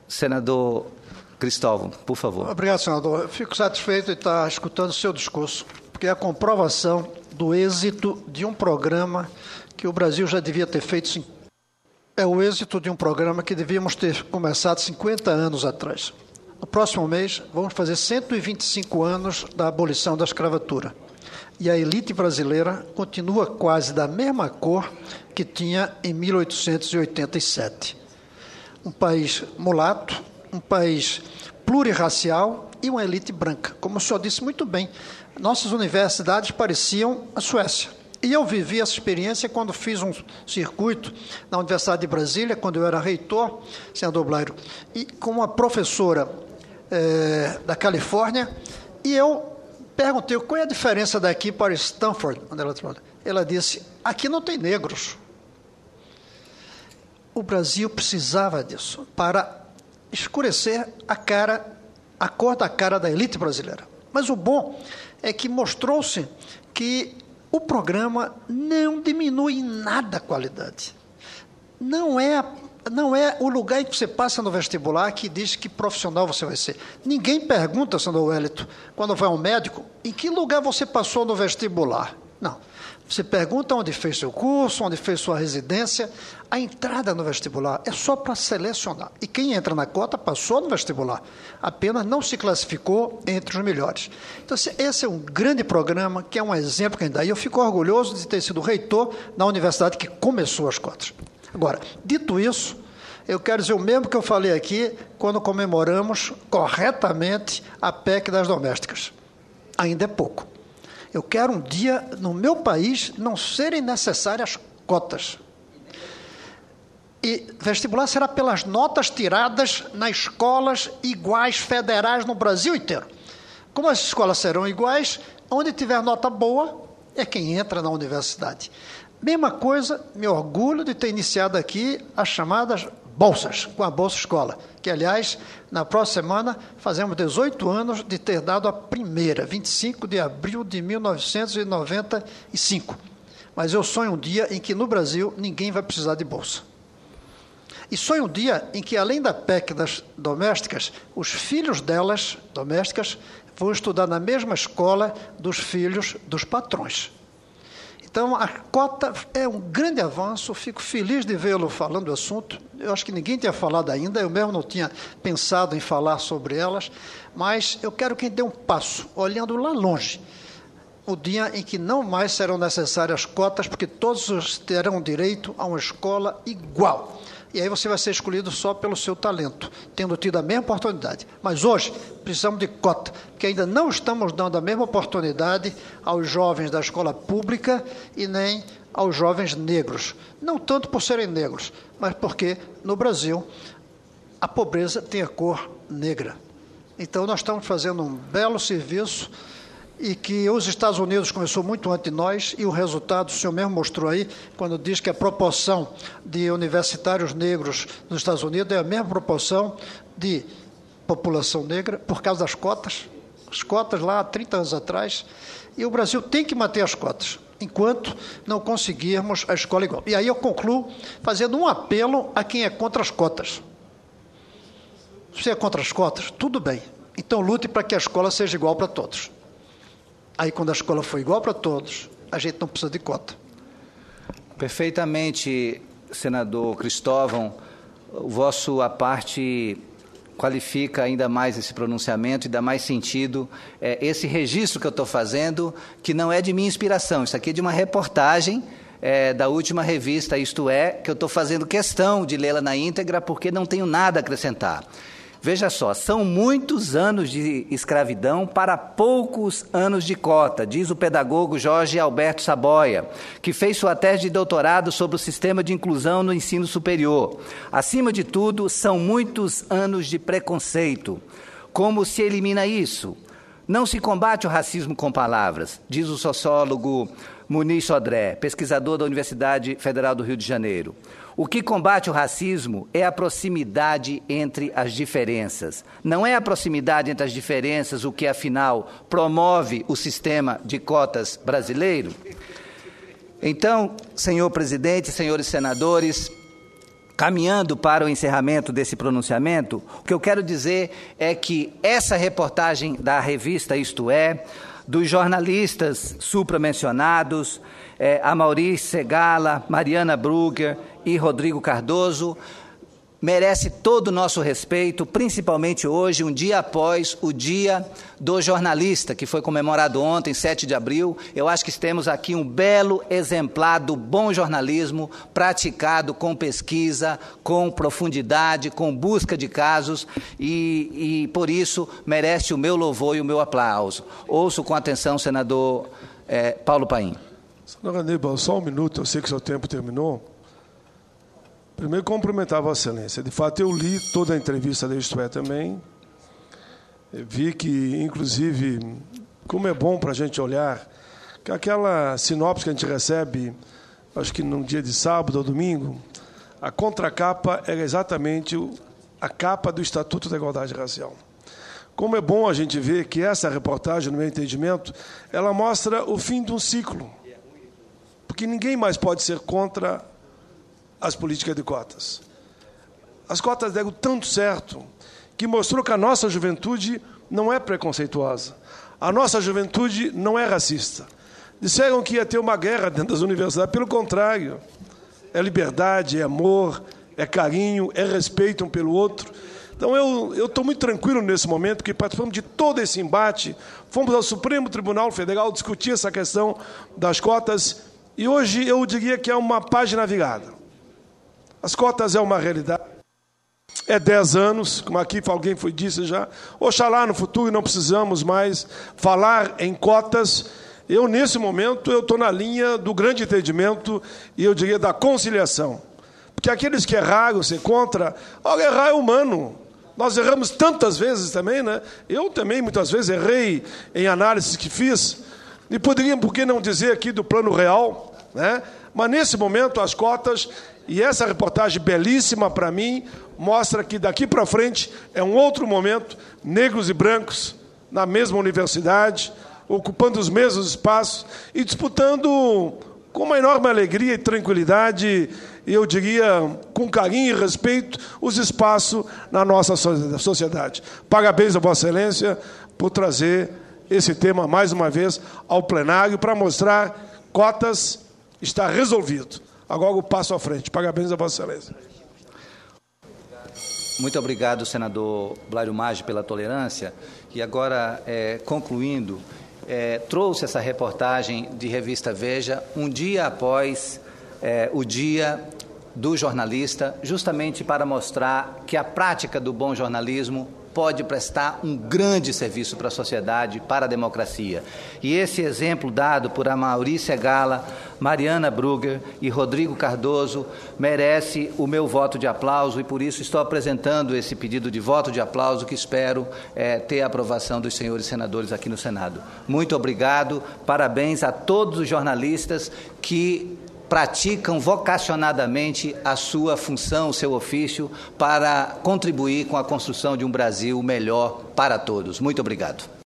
Senador Cristóvão, por favor. Obrigado, senador. Eu fico satisfeito de estar escutando o seu discurso, porque é a comprovação do êxito de um programa que o Brasil já devia ter feito. É o êxito de um programa que devíamos ter começado 50 anos atrás. No próximo mês, vamos fazer 125 anos da abolição da escravatura. E a elite brasileira continua quase da mesma cor que tinha em 1887. Um país mulato, um país plurirracial e uma elite branca. Como o senhor disse muito bem, nossas universidades pareciam a Suécia. E eu vivi essa experiência quando fiz um circuito na Universidade de Brasília, quando eu era reitor, senador Blairo, e com uma professora da Califórnia, e eu perguntei qual é a diferença daqui para Stanford, onde ela trabalha. Ela disse, aqui não tem negros. O Brasil precisava disso para escurecer a cor da cara da elite brasileira. Mas o bom é que mostrou-se que o programa não diminui em nada a qualidade. Não é o lugar em que você passa no vestibular que diz que profissional você vai ser. Ninguém pergunta, senador Wellington, quando vai ao médico, em que lugar você passou no vestibular. Não. Você pergunta onde fez seu curso, onde fez sua residência. A entrada no vestibular é só para selecionar. E quem entra na cota passou no vestibular. Apenas não se classificou entre os melhores. Então, esse é um grande programa, que é um exemplo que a gente dá. E eu fico orgulhoso de ter sido reitor na universidade que começou as cotas. Agora, dito isso, eu quero dizer o mesmo que eu falei aqui quando comemoramos corretamente a PEC das domésticas. Ainda é pouco. Eu quero um dia, no meu país, não serem necessárias cotas. E vestibular será pelas notas tiradas nas escolas iguais federais no Brasil inteiro. Como as escolas serão iguais, onde tiver nota boa é quem entra na universidade. Mesma coisa, me orgulho de ter iniciado aqui as chamadas bolsas, com a Bolsa Escola, que, aliás, na próxima semana fazemos 18 anos de ter dado a primeira, 25 de abril de 1995. Mas eu sonho um dia em que, no Brasil, ninguém vai precisar de bolsa. E sonho um dia em que, além da PEC das domésticas, os filhos delas, domésticas, vão estudar na mesma escola dos filhos dos patrões. Então, a cota é um grande avanço, fico feliz de vê-lo falando do assunto. Eu acho que ninguém tinha falado ainda, eu mesmo não tinha pensado em falar sobre elas, mas eu quero que a gente dê um passo, olhando lá longe, o dia em que não mais serão necessárias cotas, porque todos terão direito a uma escola igual. E aí você vai ser escolhido só pelo seu talento, tendo tido a mesma oportunidade. Mas hoje precisamos de cota, porque ainda não estamos dando a mesma oportunidade aos jovens da escola pública e nem aos jovens negros. Não tanto por serem negros, mas porque no Brasil a pobreza tem a cor negra. Então nós estamos fazendo um belo serviço e que os Estados Unidos começou muito antes de nós, e o resultado o senhor mesmo mostrou aí, quando diz que a proporção de universitários negros nos Estados Unidos é a mesma proporção de população negra, por causa das cotas. As cotas lá há 30 anos atrás, e o Brasil tem que manter as cotas, enquanto não conseguirmos a escola igual. E aí eu concluo fazendo um apelo a quem é contra as cotas. Se é contra as cotas, tudo bem. Então lute para que a escola seja igual para todos. Aí, quando a escola for igual para todos, a gente não precisa de cota. Perfeitamente, senador Cristóvão. A parte qualifica ainda mais esse pronunciamento e dá mais sentido. Esse registro que eu estou fazendo, que não é de minha inspiração, isso aqui é de uma reportagem da última revista, Isto É, que eu estou fazendo questão de lê-la na íntegra, porque não tenho nada a acrescentar. Veja só, são muitos anos de escravidão para poucos anos de cota, diz o pedagogo Jorge Alberto Saboia, que fez sua tese de doutorado sobre o sistema de inclusão no ensino superior. Acima de tudo, são muitos anos de preconceito. Como se elimina isso? Não se combate o racismo com palavras, diz o sociólogo Muniz Sodré, pesquisador da Universidade Federal do Rio de Janeiro. O que combate o racismo é a proximidade entre as diferenças. Não é a proximidade entre as diferenças o que, afinal, promove o sistema de cotas brasileiro? Então, senhor presidente, senhores senadores, caminhando para o encerramento desse pronunciamento, o que eu quero dizer é que essa reportagem da revista Isto É, dos jornalistas supramencionados, Amaury Segala, Mariana Brugger e Rodrigo Cardoso, merece todo o nosso respeito, principalmente hoje, um dia após o Dia do Jornalista, que foi comemorado ontem, 7 de abril. Eu acho que temos aqui um belo exemplar do bom jornalismo praticado com pesquisa, com profundidade, com busca de casos e por isso merece o meu louvor e o meu aplauso. Ouço com atenção o senador Paulo Paim. Senador Aníbal, só um minuto, eu sei que seu tempo terminou. Primeiro, cumprimentar a Vossa Excelência. De fato, eu li toda a entrevista da Isto É também. Eu vi que, inclusive, como é bom para a gente olhar, que aquela sinopse que a gente recebe, acho que num dia de sábado ou domingo, a contracapa era exatamente a capa do Estatuto da Igualdade Racial. Como é bom a gente ver que essa reportagem, no meu entendimento, ela mostra o fim de um ciclo. Porque ninguém mais pode ser contra as políticas de cotas. As cotas deram tanto certo que mostrou que a nossa juventude não é preconceituosa. A nossa juventude não é racista. Disseram que ia ter uma guerra dentro das universidades. Pelo contrário, é liberdade, é amor, é carinho, é respeito um pelo outro. Então, eu estou muito tranquilo nesse momento, que participamos de todo esse embate, fomos ao Supremo Tribunal Federal discutir essa questão das cotas, e hoje eu diria que é uma página virada. As cotas é uma realidade. É 10 anos, como aqui alguém disse já. Oxalá no futuro não precisamos mais falar em cotas. Eu, nesse momento, eu estou na linha do grande entendimento e eu diria da conciliação. Porque aqueles que erraram, ser contra, olha, errar é humano. Nós erramos tantas vezes também, né? Eu também, muitas vezes, errei em análises que fiz. E poderíamos, por que não dizer aqui do plano real, né? Mas, nesse momento, as cotas... E essa reportagem belíssima, para mim, mostra que daqui para frente é um outro momento, negros e brancos na mesma universidade, ocupando os mesmos espaços e disputando com uma enorme alegria e tranquilidade, e eu diria com carinho e respeito, os espaços na nossa sociedade. Parabéns a Vossa Excelência por trazer esse tema mais uma vez ao plenário para mostrar cotas está resolvido. Agora o passo à frente. Parabéns a Vossa Excelência. Muito obrigado, senador Blário Maggi, pela tolerância. E agora, concluindo, trouxe essa reportagem de revista Veja um dia após o Dia do Jornalista, justamente para mostrar que a prática do bom jornalismo pode prestar um grande serviço para a sociedade, para a democracia. E esse exemplo dado por Amaury Segala, Mariana Brugger e Rodrigo Cardoso merece o meu voto de aplauso e por isso estou apresentando esse pedido de voto de aplauso que espero ter a aprovação dos senhores senadores aqui no Senado. Muito obrigado, parabéns a todos os jornalistas que praticam vocacionadamente a sua função, o seu ofício, para contribuir com a construção de um Brasil melhor para todos. Muito obrigado.